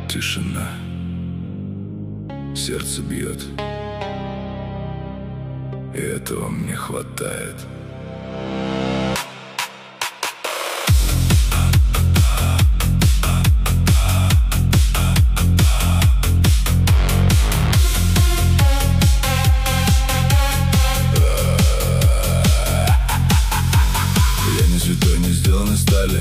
Тишина, сердце бьет, и этого мне хватает. Я не святой, не сделан из стали.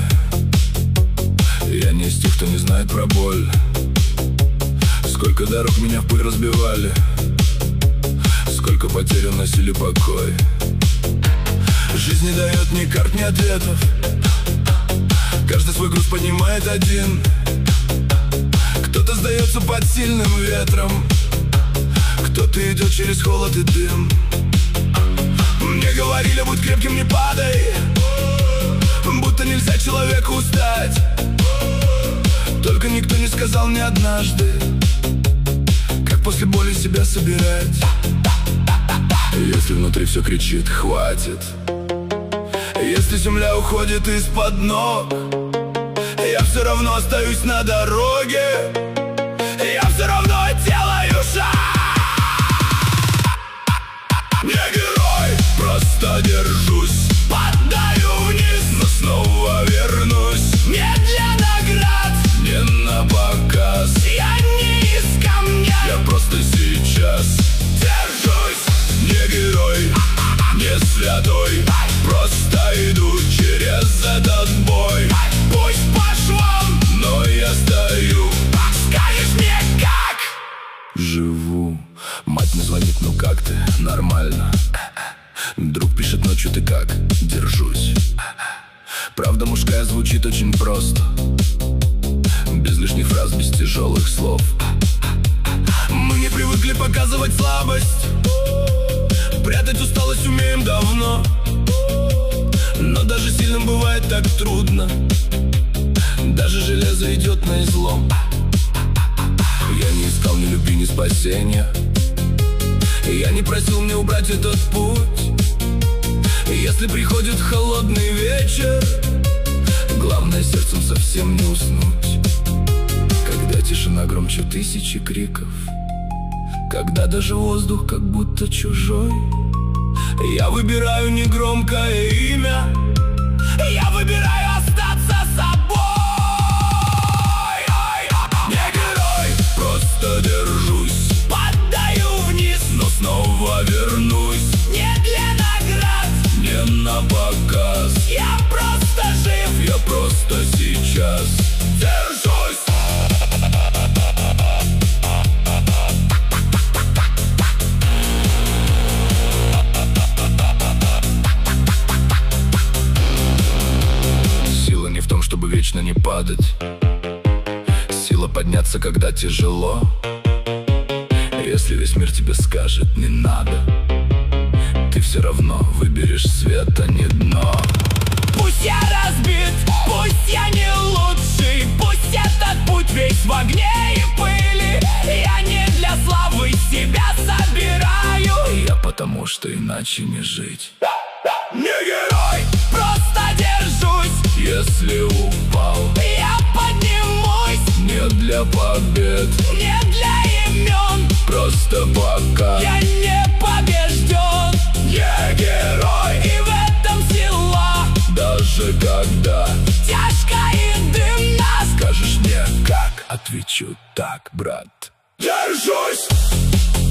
Я не из тех, кто не знает про боль. Сколько дорог меня в пыль разбивали, сколько потерь уносили покой. Жизнь не дает ни карт, ни ответов. Каждый свой груз поднимает один. Кто-то сдается под сильным ветром, кто-то идет через холод и дым. Мне говорили, будь крепким, не падай, будто нельзя человеку устать. Только никто не сказал мне однажды, как после боли себя собирать. Если внутри все кричит «хватит», если земля уходит из-под ног, я все равно остаюсь на дороге, я все равно делаю шаг. Не герой, просто держусь, падаю вниз, но снова вернусь. Не для наград, не на показ, я не из камня, я просто сейчас держусь. Не герой, не святой, просто иду через этот бой. Пусть по швам, но я стою. Скажешь мне как? Живу. Мать мне звонит, ну как ты? Нормально. Друг пишет ночью, ты как? Держусь. Правда мужская звучит очень просто, без лишних фраз, без тяжелых слов. Мы не привыкли показывать слабость, прятать усталость умеем давно. Но даже сильным бывает так трудно, даже железо идет на излом. Я не искал ни любви, ни спасения, я не просил мне убрать этот путь. Если приходит холодный вечер, главное сердцем совсем не уснуть. Когда тишина громче тысячи криков, когда даже воздух как будто чужой, я выбираю негромкое имя, я выбираю остаться собой. Не герой, просто держусь, падаю вниз, но снова вернусь. Не для наград, не на показ, я просто жив, я просто сейчас держусь. Сила не в том, чтобы вечно не падать, сила подняться, когда тяжело. Если весь мир тебе скажет «не надо», ты все равно выберешь свет, а не дно. Пусть я разбит, пусть я не лучший, пусть этот путь весь в огне и пыли, я не для славы себя собираю, я потому что иначе не жить. Не герой, просто держусь, если упал, я поднимусь. Не для побед, не для имен, просто пока я не побежден. Не герой, и в этом сила, даже когда тяжко и дымно. Скажешь мне как? Отвечу так, брат. Держусь!